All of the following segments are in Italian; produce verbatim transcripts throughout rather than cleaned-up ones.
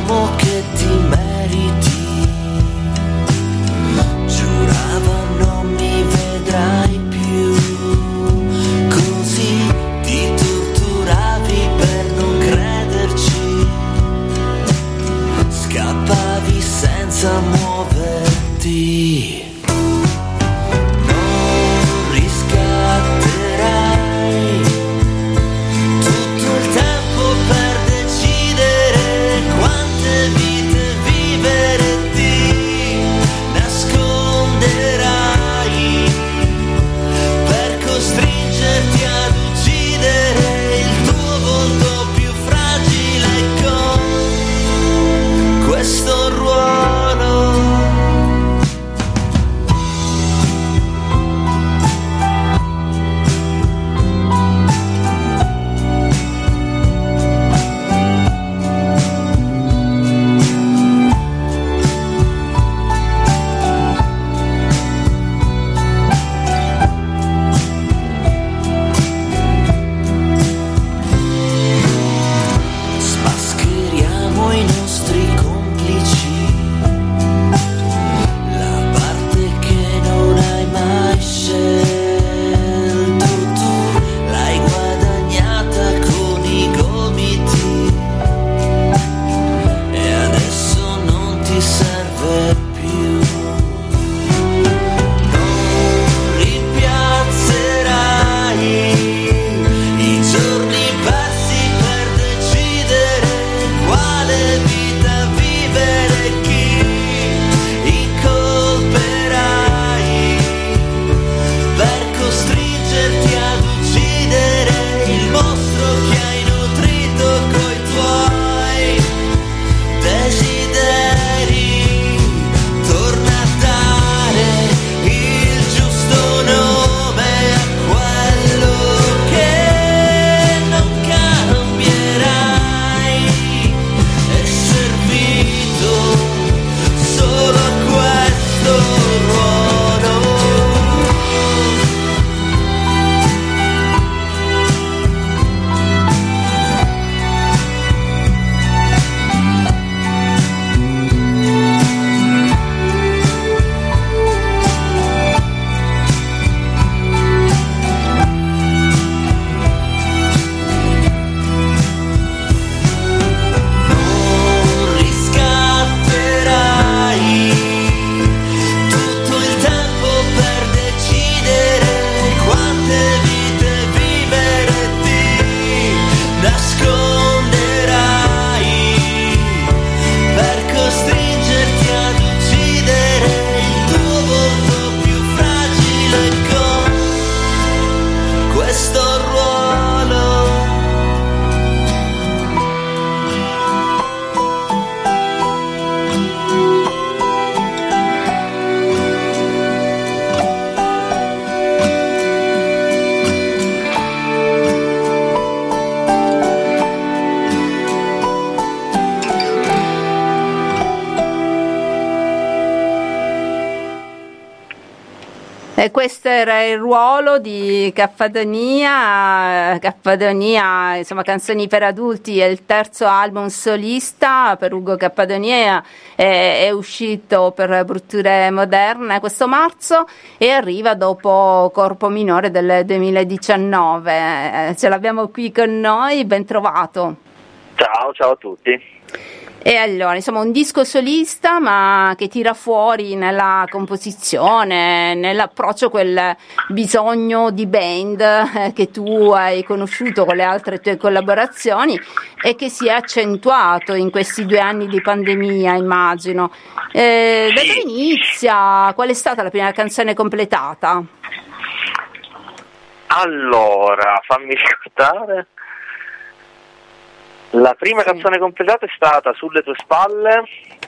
l'uomo che ti meriti. Giurava non mi vedrai più, così ti torturavi per non crederci, scappavi senza muoverti. Questo ruolo E questo era il ruolo di Cappadonia. Cappadonia, insomma, Canzoni per adulti, è il terzo album solista per Ugo Cappadonia, è, è uscito per Brutture Moderne questo marzo e arriva dopo Corpo Minore del duemiladiciannove. Ce l'abbiamo qui con noi, ben trovato. Ciao, ciao a tutti. E allora, insomma, un disco solista ma che tira fuori nella composizione, nell'approccio, quel bisogno di band eh, che tu hai conosciuto con le altre tue collaborazioni e che si è accentuato in questi due anni di pandemia, immagino. Eh, da dove inizia? Qual è stata la prima canzone completata? Allora, fammi ricordare. La prima sì. canzone completata è stata Sulle tue spalle,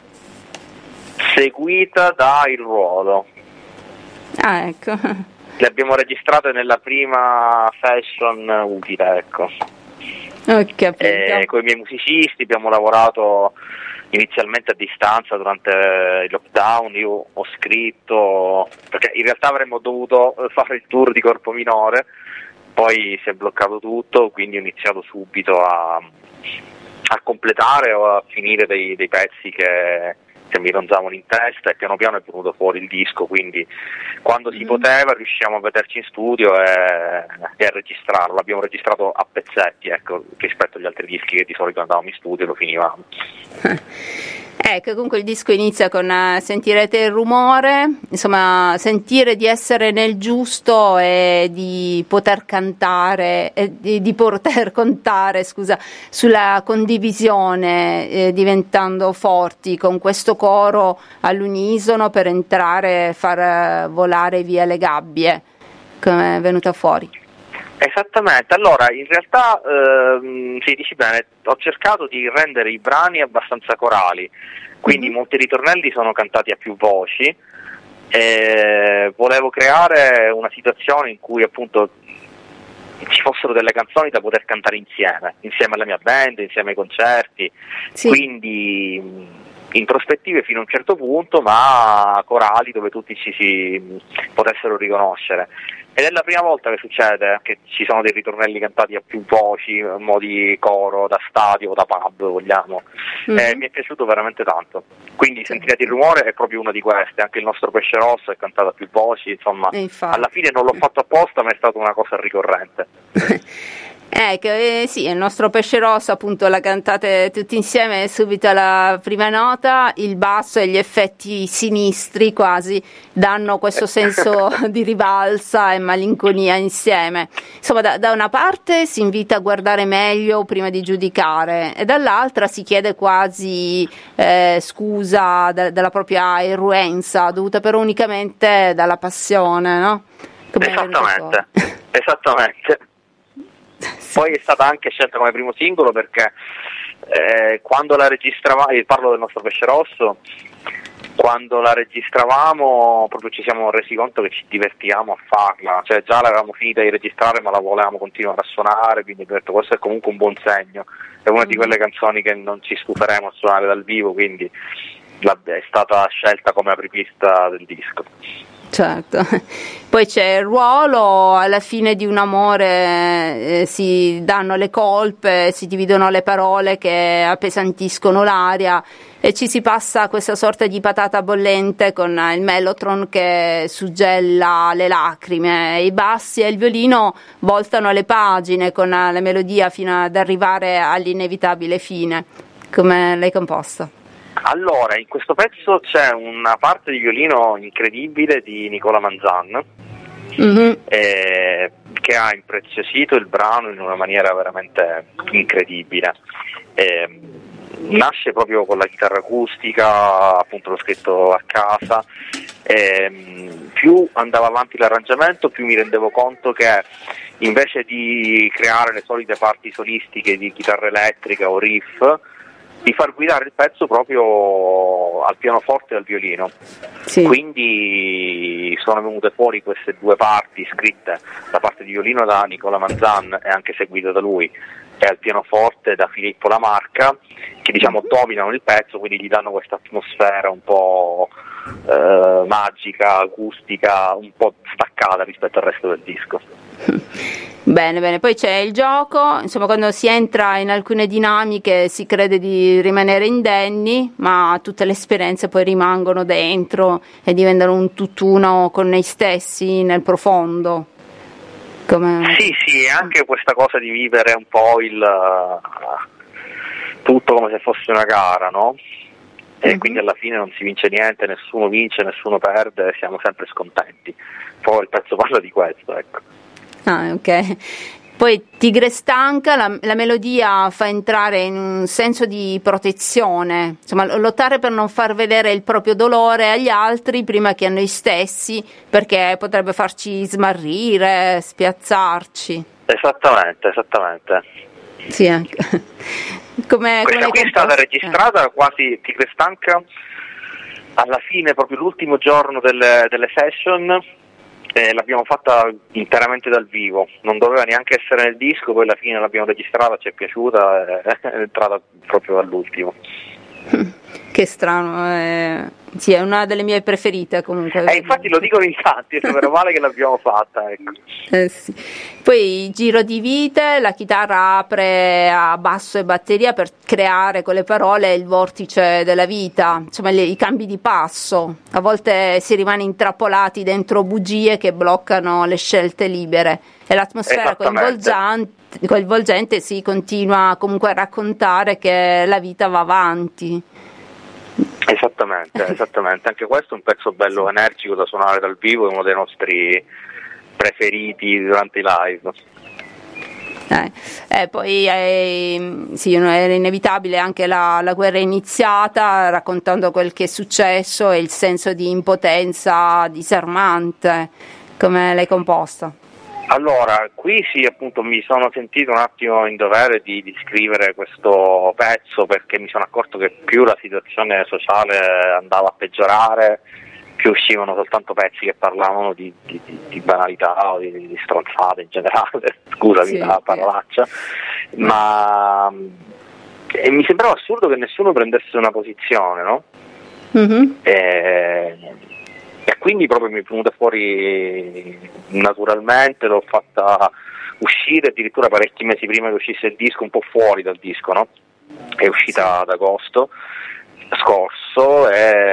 seguita da Il ruolo. Ah, ecco. Le abbiamo registrate nella prima session utile, ecco. Ho capito. E con i miei musicisti abbiamo lavorato inizialmente a distanza durante il lockdown. Io ho scritto, perché in realtà avremmo dovuto fare il tour di Corpo Minore, poi si è bloccato tutto, quindi ho iniziato subito a a completare o a finire dei, dei pezzi che, che mi ronzavano in testa, e piano piano è venuto fuori il disco, quindi quando si poteva riusciamo a vederci in studio e, e a registrarlo. L'abbiamo registrato a pezzetti, ecco, rispetto agli altri dischi che di solito andavamo in studio e lo finivamo. Ecco, comunque il disco inizia con uh, sentirete il rumore, insomma, sentire di essere nel giusto e di poter cantare, e di, di poter contare, scusa, sulla condivisione, eh, diventando forti con questo coro all'unisono per entrare e far uh, volare via le gabbie, come è venuta fuori. Esattamente, allora in realtà ehm, sì, dici bene, ho cercato di rendere i brani abbastanza corali, quindi mm-hmm. molti ritornelli sono cantati a più voci, e volevo creare una situazione in cui appunto ci fossero delle canzoni da poter cantare insieme, insieme alla mia band, insieme ai concerti, sì. Quindi introspettive fino a un certo punto, ma corali dove tutti ci si potessero riconoscere. Ed è la prima volta che succede che ci sono dei ritornelli cantati a più voci, in modi coro, da stadio, da pub, vogliamo. Mm-hmm. Eh, mi è piaciuto veramente tanto. Quindi Sentirete il rumore è proprio una di queste, anche il nostro Pesce Rosso è cantato a più voci, insomma, alla fine non l'ho fatto apposta, ma è stata una cosa ricorrente. Ecco, eh, sì, il nostro Pesce Rosso appunto la cantate tutti insieme subito alla prima nota, il basso e gli effetti sinistri quasi danno questo senso di rivalsa e malinconia insieme. Insomma, da, da una parte si invita a guardare meglio prima di giudicare e dall'altra si chiede quasi eh, scusa de, della propria irruenza dovuta però unicamente dalla passione, no? Come esattamente, esattamente. Poi è stata anche scelta come primo singolo perché eh, quando la registravamo, parlo del nostro Pesce Rosso, quando la registravamo proprio ci siamo resi conto che ci divertiamo a farla, cioè già l'avevamo finita di registrare ma la volevamo continuare a suonare, quindi abbiamo detto questo è comunque un buon segno, è una di quelle canzoni che non ci stuferemo a suonare dal vivo, quindi la, è stata scelta come apripista del disco. Certo, poi c'è il ruolo, alla fine di un amore eh, si danno le colpe, si dividono le parole che appesantiscono l'aria e ci si passa a questa sorta di patata bollente con il mellotron che suggella le lacrime, i bassi e il violino voltano le pagine con la melodia fino ad arrivare all'inevitabile fine. Come l'hai composto? Allora, in questo pezzo c'è una parte di violino incredibile di Nicola Manzan, mm-hmm. eh, che ha impreziosito il brano in una maniera veramente incredibile. Eh, nasce proprio con la chitarra acustica, appunto l'ho scritto a casa, eh, più andava avanti l'arrangiamento più mi rendevo conto che invece di creare le solite parti solistiche di chitarra elettrica o riff, di far guidare il pezzo proprio al pianoforte e al violino. Sì. Quindi sono venute fuori queste due parti scritte, la parte di violino da Nicola Manzan e anche seguita da lui, e al pianoforte da Filippo Lamarca, che diciamo dominano il pezzo, quindi gli danno questa atmosfera un po' eh, magica, acustica, un po' staccata rispetto al resto del disco. Bene, bene, poi c'è il gioco, insomma quando si entra in alcune dinamiche si crede di rimanere indenni, ma tutte le esperienze poi rimangono dentro e diventano un tutt'uno con noi stessi nel profondo. Come... Sì, sì, anche questa cosa di vivere un po' il tutto come se fosse una gara, no? E mm-hmm. quindi alla fine non si vince niente, nessuno vince, nessuno perde, siamo sempre scontenti. Poi il pezzo parla di questo, ecco. Ah, ok. Poi Tigre stanca, la, la melodia fa entrare in un senso di protezione, insomma lottare per non far vedere il proprio dolore agli altri prima che a noi stessi, perché potrebbe farci smarrire, spiazzarci. Esattamente, esattamente. Sì, anche. Come, Questa come qui è stata registrata eh. quasi Tigre stanca alla fine, proprio l'ultimo giorno delle, delle session. Eh, l'abbiamo fatta interamente dal vivo, non doveva neanche essere nel disco, poi alla fine l'abbiamo registrata, ci è piaciuta, è, è entrata proprio all'ultimo. Che strano, eh. Sì, è una delle mie preferite comunque. Eh, infatti lo dicono in tanti, è meno male che l'abbiamo fatta, ecco. Eh sì. Poi giro di vite, la chitarra apre a basso e batteria per creare con le parole il vortice della vita, insomma le, i cambi di passo. A volte si rimane intrappolati dentro bugie che bloccano le scelte libere e l'atmosfera coinvolgente, coinvolgente si continua comunque a raccontare che la vita va avanti. Esattamente, esattamente, anche questo è un pezzo bello energico da suonare dal vivo, è uno dei nostri preferiti durante i live. Eh, eh, poi eh, sì, era inevitabile anche la, la guerra iniziata, raccontando quel che è successo e il senso di impotenza disarmante. Come l'hai composta? Allora, qui sì, appunto mi sono sentito un attimo in dovere di, di scrivere questo pezzo perché mi sono accorto che più la situazione sociale andava a peggiorare, più uscivano soltanto pezzi che parlavano di, di, di banalità o di, di stronzate in generale, scusami sì, la parolaccia, sì. ma e mi sembrava assurdo che nessuno prendesse una posizione, no? Mm-hmm. E, e quindi proprio mi è venuta fuori naturalmente, l'ho fatta uscire addirittura parecchi mesi prima che uscisse il disco, un po' fuori dal disco, no? È uscita ad agosto scorso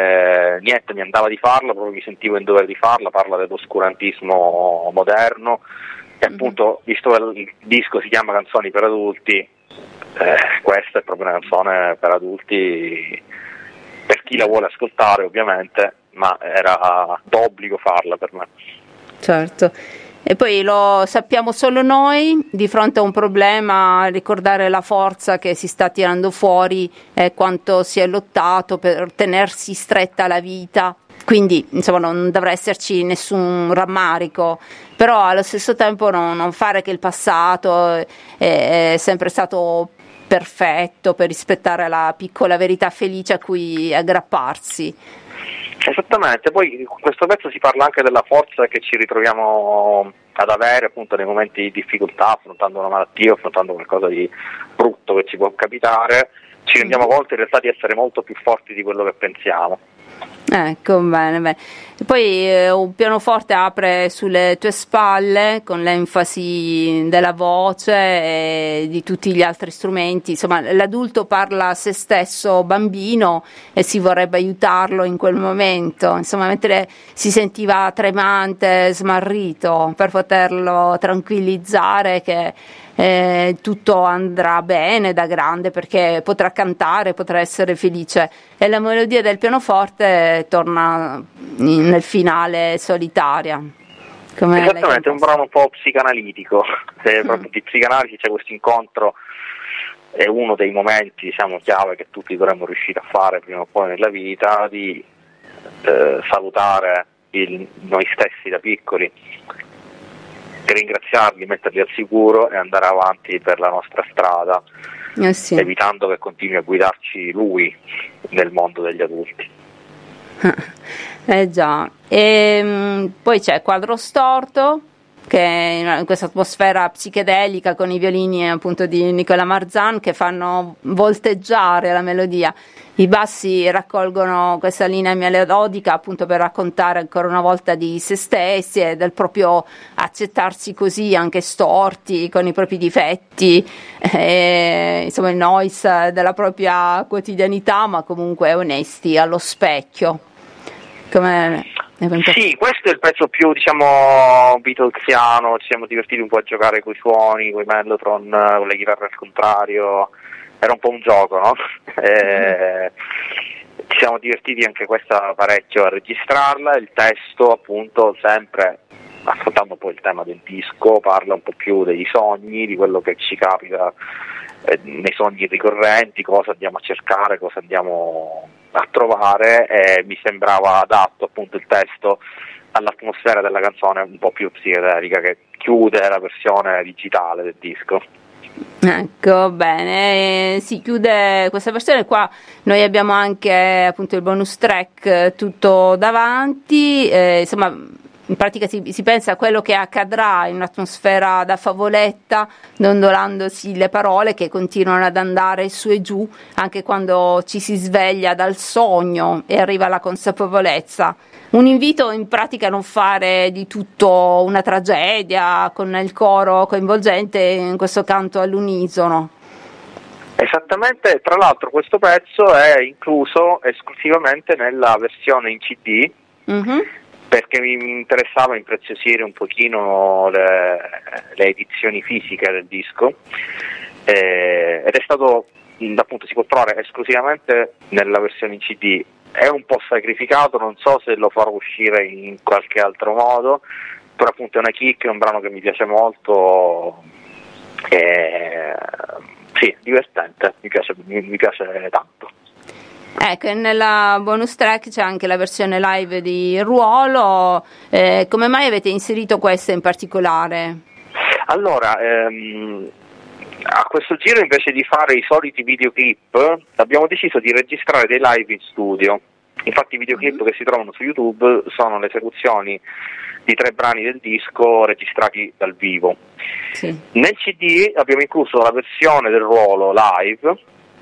e niente, mi andava di farla, proprio mi sentivo in dovere di farla, parla dell'oscurantismo moderno e appunto, visto che il disco si chiama Canzoni per adulti, eh, questa è proprio una canzone per adulti, per chi la vuole ascoltare ovviamente, ma era d'obbligo farla per me. Certo. E poi lo sappiamo solo noi, di fronte a un problema, ricordare la forza che si sta tirando fuori e quanto si è lottato per tenersi stretta la vita. Quindi insomma non dovrà esserci nessun rammarico, però allo stesso tempo non, non fare che il passato è, è sempre stato perfetto per rispettare la piccola verità felice a cui aggrapparsi. Esattamente, poi in questo pezzo si parla anche della forza che ci ritroviamo ad avere appunto nei momenti di difficoltà, affrontando una malattia, affrontando qualcosa di brutto che ci può capitare, ci rendiamo conto in realtà di essere molto più forti di quello che pensiamo. Ecco, bene, bene. E poi eh, un pianoforte apre sulle tue spalle con l'enfasi della voce e di tutti gli altri strumenti, insomma l'adulto parla a se stesso bambino e si vorrebbe aiutarlo in quel momento, insomma mentre si sentiva tremante, smarrito, per poterlo tranquillizzare che Eh, tutto andrà bene da grande perché potrà cantare, potrà essere felice e la melodia del pianoforte torna in, nel finale solitaria. Come esattamente, è un brano un po' psicanalitico, se proprio di psicanalisi c'è questo incontro, è uno dei momenti diciamo chiave che tutti dovremmo riuscire a fare prima o poi nella vita, di eh, salutare il, noi stessi da piccoli, ringraziarli, metterli al sicuro e andare avanti per la nostra strada, eh sì. evitando che continui a guidarci lui nel mondo degli adulti. Eh già, e poi c'è Quadro Storto, che in questa atmosfera psichedelica con i violini appunto di Nicola Marzan che fanno volteggiare la melodia. I bassi raccolgono questa linea melodica appunto per raccontare ancora una volta di se stessi e del proprio accettarsi così, anche storti, con i propri difetti, e, insomma il noise della propria quotidianità, ma comunque onesti allo specchio. Come sì, questo è il pezzo più, diciamo, beatlesiano, ci siamo divertiti un po' a giocare coi suoni, coi mellotron, con le chitarre al contrario, era un po' un gioco, no? E ci siamo divertiti anche questa parecchio a registrarla, il testo appunto sempre, affrontando poi il tema del disco, parla un po' più dei sogni, di quello che ci capita eh, nei sogni ricorrenti, cosa andiamo a cercare, cosa andiamo a trovare, e mi sembrava adatto appunto il testo all'atmosfera della canzone un po' più psichedelica che chiude la versione digitale del disco. Ecco, bene, si chiude questa versione qua. Noi abbiamo anche appunto il bonus track tutto davanti, eh, insomma in pratica si, si pensa a quello che accadrà in un'atmosfera da favoletta, dondolandosi le parole che continuano ad andare su e giù anche quando ci si sveglia dal sogno e arriva la consapevolezza. Un invito in pratica a non fare di tutto una tragedia con il coro coinvolgente in questo canto all'unisono. Esattamente, tra l'altro questo pezzo è incluso esclusivamente nella versione in C D, mm-hmm. perché mi interessava impreziosire un pochino le, le edizioni fisiche del disco, eh, ed è stato, appunto, si può trovare esclusivamente nella versione in C D. È un po' sacrificato, non so se lo farò uscire in qualche altro modo, però appunto è una kick, è un brano che mi piace molto, e, sì, divertente, mi piace, mi, mi piace tanto. Ecco, nella bonus track c'è anche la versione live di Ruolo, eh, come mai avete inserito questa in particolare? Allora, ehm, a questo giro invece di fare i soliti videoclip abbiamo deciso di registrare dei live in studio. Infatti i videoclip mm-hmm. che si trovano su YouTube sono le esecuzioni di tre brani del disco registrati dal vivo. Sì. Nel C D abbiamo incluso la versione del Ruolo live,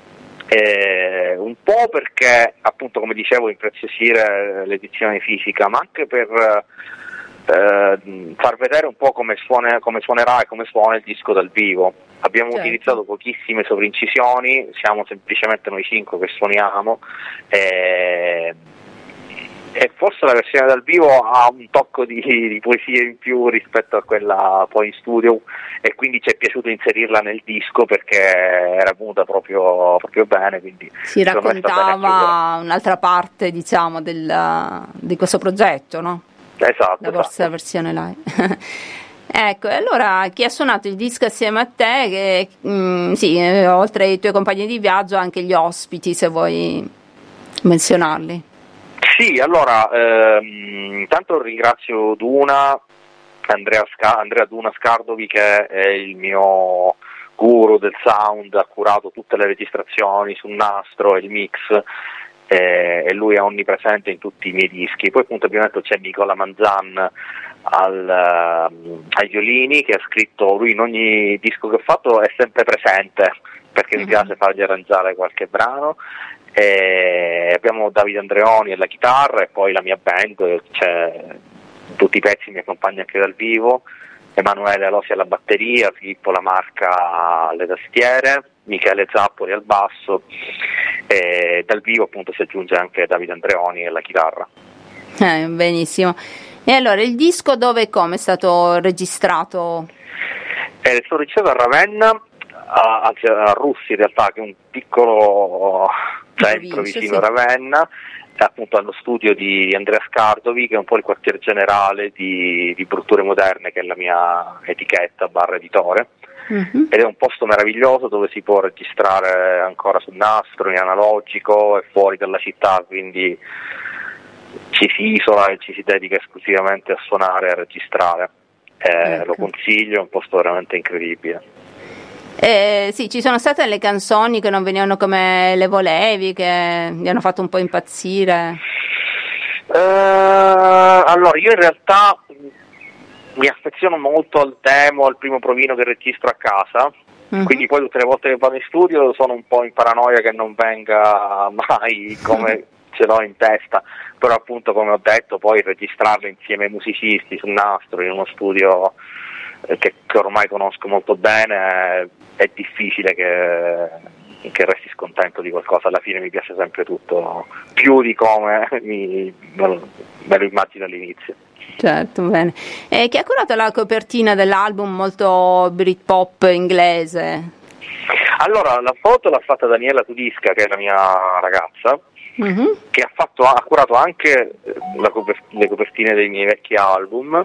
eh, un po' perché appunto, come dicevo, impreziosire l'edizione fisica, ma anche per eh, far vedere un po' come, suona, come suonerà e come suona il disco dal vivo. Abbiamo certo. utilizzato pochissime sovraincisioni, siamo semplicemente noi cinque che suoniamo, e, e forse la versione dal vivo ha un tocco di, di poesia in più rispetto a quella poi in studio, e quindi ci è piaciuto inserirla nel disco perché era venuta proprio, proprio bene, quindi si raccontava un'altra parte, diciamo, del, di questo progetto, no? Esatto, la esatto. versione live. Ecco, allora chi ha suonato il disco assieme a te, che, mh, sì, eh, oltre ai tuoi compagni di viaggio anche gli ospiti, se vuoi menzionarli. Sì, allora ehm, intanto ringrazio Duna, Andrea, Sca- Andrea Duna Scardovi, che è il mio guru del sound, ha curato tutte le registrazioni sul nastro e il mix, eh, e lui è onnipresente in tutti i miei dischi. Poi appunto abbiamo detto c'è Nicola Manzan al, uh, ai violini, che ha scritto, lui in ogni disco che ho fatto è sempre presente perché mm-hmm. mi piace fargli arrangiare qualche brano, e abbiamo Davide Andreoni alla chitarra e poi la mia band, c'è tutti i pezzi, mi accompagna anche dal vivo, Emanuele Alosi alla batteria, Filippo Lamarca alle tastiere, Michele Zappoli al basso, e dal vivo appunto si aggiunge anche Davide Andreoni alla chitarra. Eh, benissimo. E allora il disco dove e come è stato registrato? È stato registrato a Ravenna, a, anzi a Russi in realtà, che è un piccolo centro vicino a sì. Ravenna, appunto allo studio di Andrea Scardovi, che è un po' il quartier generale di, di Brutture Moderne, che è la mia etichetta barra editore. Mm-hmm. Ed è un posto meraviglioso dove si può registrare ancora sul nastro, in analogico, e fuori dalla città, quindi ci si isola e ci si dedica esclusivamente a suonare e a registrare. Eh, ecco. Lo consiglio, è un posto veramente incredibile. Eh, sì, ci sono state le canzoni che non venivano come le volevi, che mi hanno fatto un po' impazzire? Uh, allora, io in realtà mi affeziono molto al demo, al primo provino che registro a casa, mm-hmm. quindi poi tutte le volte che vado in studio sono un po' in paranoia che non venga mai come ce l'ho in testa, però appunto, come ho detto, poi registrarlo insieme ai musicisti sul nastro in uno studio che, che ormai conosco molto bene, è, è difficile che, che resti scontento di qualcosa. Alla fine mi piace sempre tutto più di come mi, me, lo, me lo immagino all'inizio. Certo, bene. E chi ha curato la copertina dell'album molto Britpop inglese? Allora, la foto l'ha fatta Daniela Tudisca, che è la mia ragazza, mm-hmm. che ha, fatto, ha curato anche la coper- le copertine dei miei vecchi album,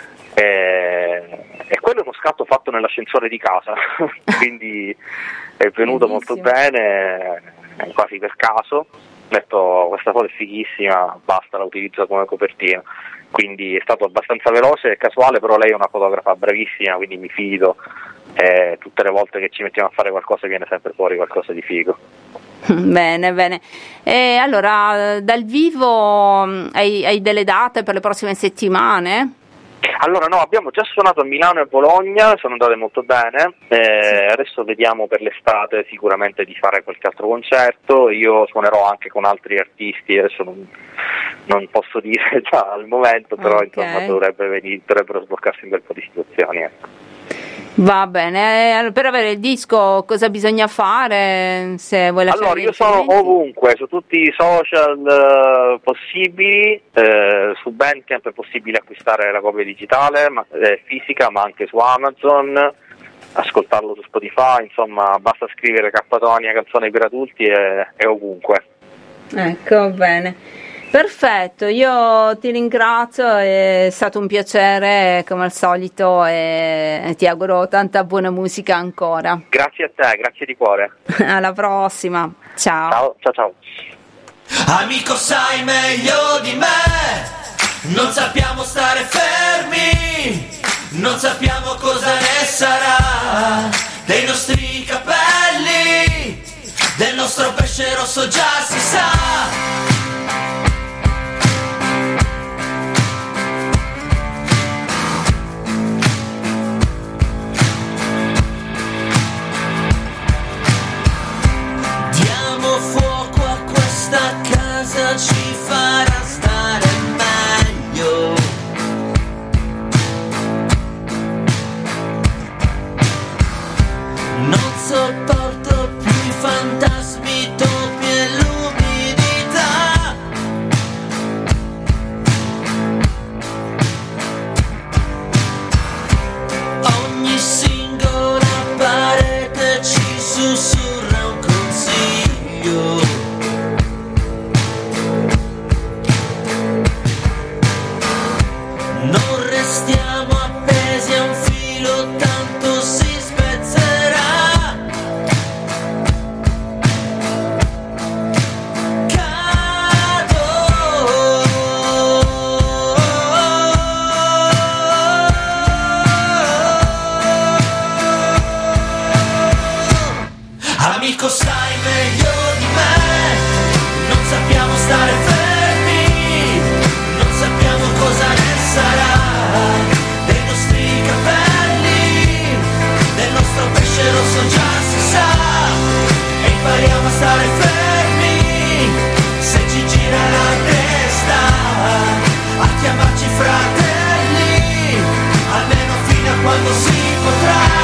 e, e quello è uno scatto fatto nell'ascensore di casa, quindi è venuto Bellissimo. Molto bene, quasi per caso, ho detto questa foto è fighissima, basta, la utilizzo come copertina. Quindi è stato abbastanza veloce e casuale, però lei è una fotografa bravissima, quindi mi fido, e tutte le volte che ci mettiamo a fare qualcosa viene sempre fuori qualcosa di figo. Bene, bene. E allora, dal vivo hai, hai delle date per le prossime settimane? Allora no, abbiamo già suonato a Milano e a Bologna, sono andate molto bene, eh, adesso vediamo per l'estate sicuramente di fare qualche altro concerto. Io suonerò anche con altri artisti, adesso non, non posso dire già al momento, però okay. Insomma dovrebbe venire, dovrebbero sbloccarsi un bel po' di situazioni, ecco. Va bene, per avere il disco cosa bisogna fare? Se vuoi lasciare allora io sono ovunque, su tutti i social uh, possibili, uh, su Bandcamp è possibile acquistare la copia digitale, ma, eh, fisica, ma anche su Amazon, ascoltarlo su Spotify, insomma basta scrivere Capatonia canzone per adulti e è ovunque. Ecco, bene. Perfetto, io ti ringrazio, è stato un piacere come al solito e ti auguro tanta buona musica ancora. Grazie a te, grazie di cuore. Alla prossima, ciao. Ciao, ciao, ciao. Amico, sai meglio di me, non sappiamo stare fermi, non sappiamo cosa ne sarà dei nostri capelli, del nostro pesce rosso già si sa. Ci farà stare meglio. Non sopporto più i fantasmi, topi e l'umidità. Ogni singola parete ci sussurra un consiglio. Non restiamo appesi a un filo, tanto si spezzerà. Cado. Amico, sai meglio di me, non sappiamo stare fermi, non sappiamo cosa ne sarà dei nostri capelli, del nostro pesce rosso già si sa, e impariamo a stare fermi se ci gira la testa, a chiamarci fratelli, almeno fino a quando si potrà.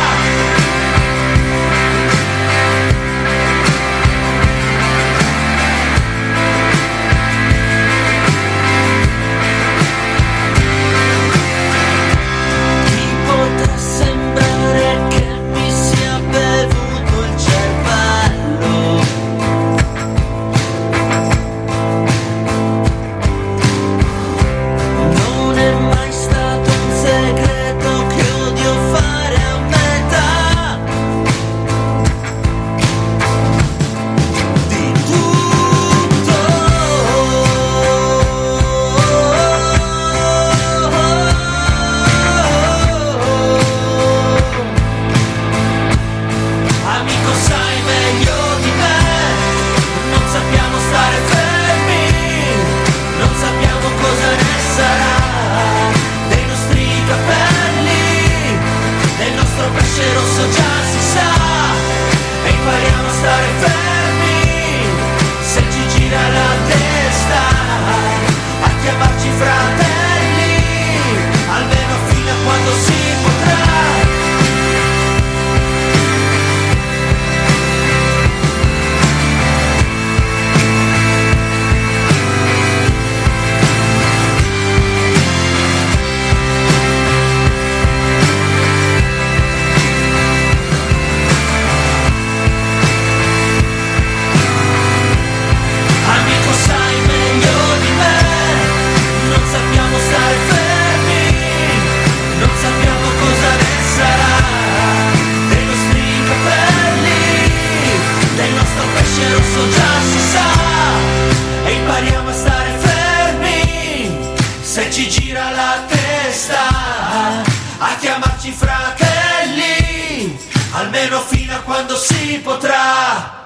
Rosso già si sa, ci gira la testa a chiamarci fratelli, almeno fino a quando si potrà.